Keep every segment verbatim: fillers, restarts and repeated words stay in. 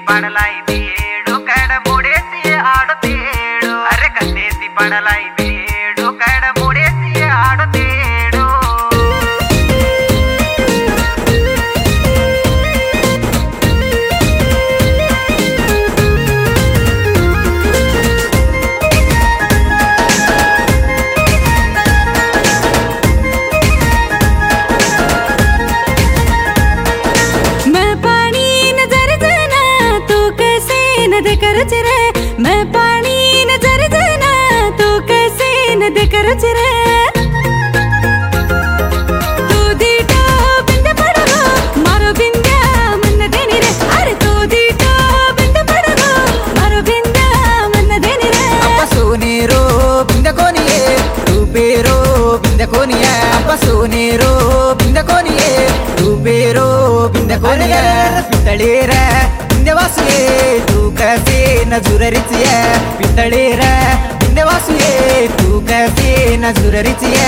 पड़लाई बेड़ो कड़ मोड़े से आड़ तेड़ो अरे कतेसी पड़लाई बेड़ो कड़ मोड़े से आड़ तेड़ो मैं पानी नजर देना तो कैसे न देकर चरे तू दीटो बिंद पड़गो मारो बिंद्या मन देनी रे अरे तू दीटो बिंद पड़गो मारो बिंद्या मन देनी रे अप्पा सोनेरो बिंद कोनिये रूपेरो बिंद कोनिये अप्पा सोनेरो बिंद कोनिये रूपेरो बिंद कोनिये पितळेर बिंदवासुये तू कैसे नजर रिचिये पितळेर बिंदवासुये तू कैसे नजर रिचिये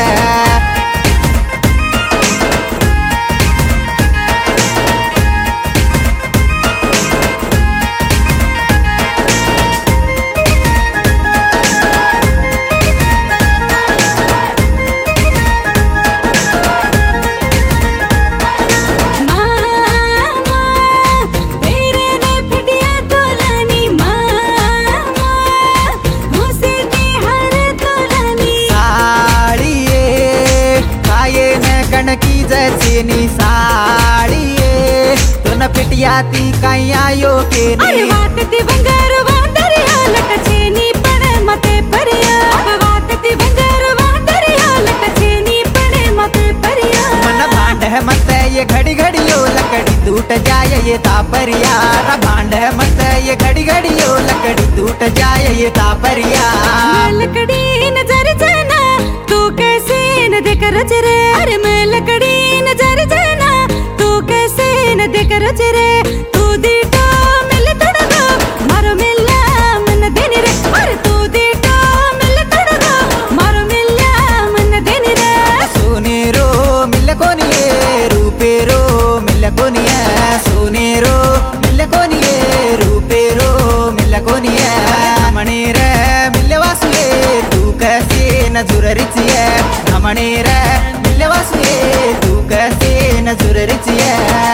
की जैसे साड़िये तो न पिटियाती कायो के अरे वाटती बंगार वांदरिया लटचेनी पड़े मते परिया वाटती बंगार वांदरिया लटचेनी पड़े मते परिया मन भांड है मत ये घड़ी घड़ियो लकड़ी टूट जाए ये तापरिया भांड है मत ये घड़ी घड़ियो लकड़ी टूट जाए ये तापरिया लकड़ी नजर जाना तू कैसे न देकर चरे अरे मैं लकड़ी नजर जाना तू कैसे न देकर चरे तू दीटो मिल तड़गो मारो मिला मन देनी रे अरे तू दीटो मिल तड़गो मारो मिला मन देनी रे सोनेरो मिल कोनिये रूपेरो मिल कोनिये सोनेरो मिल कोनिये रूपेरो मिल कोनिये मणेर मिल वासुये तू कैसे नजर रिचिये मणेर मिल वासुये तू कैसे नजर रिचिये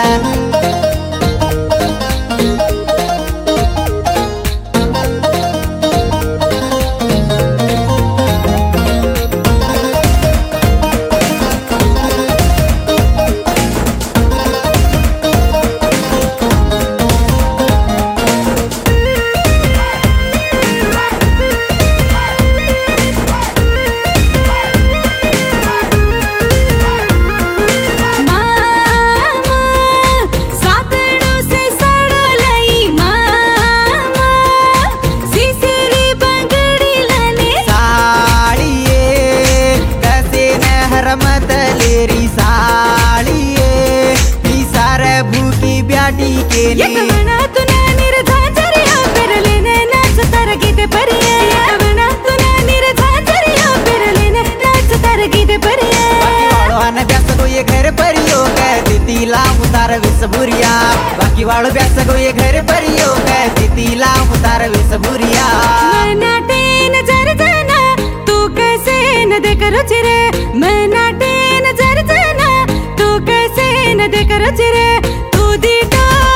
ये कवना तूने निर्धाचरिया फिर लेने नाच तार गीते परिये ये कवना तूने निर्धाचरिया फिर लेने नाच तार गीते परिये बाकी वालों आने ब्यास को ये घर परियो कहती तीला उतार विसबुरिया बाकी वालों ब्यास को ये घर परियो कहती तीला उतार विसबुरिया मैं नाटे नजर जाना तू कैसे न देकर चिरे मैं नाटे नजर जाना तू कैसे न देकर चिरे तू दीटो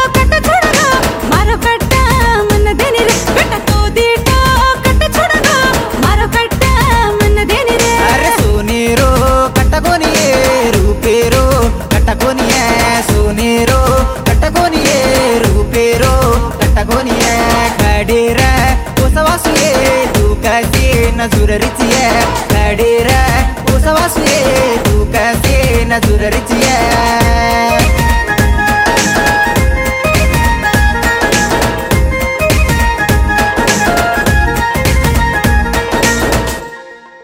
सोनेरो कटकोनिये रूपेरो कटकोनिये खडेर कोसवासुये तू कैसे नजर रिचिये खडेर कोसवासुये तू कैसे नजर रिचिये।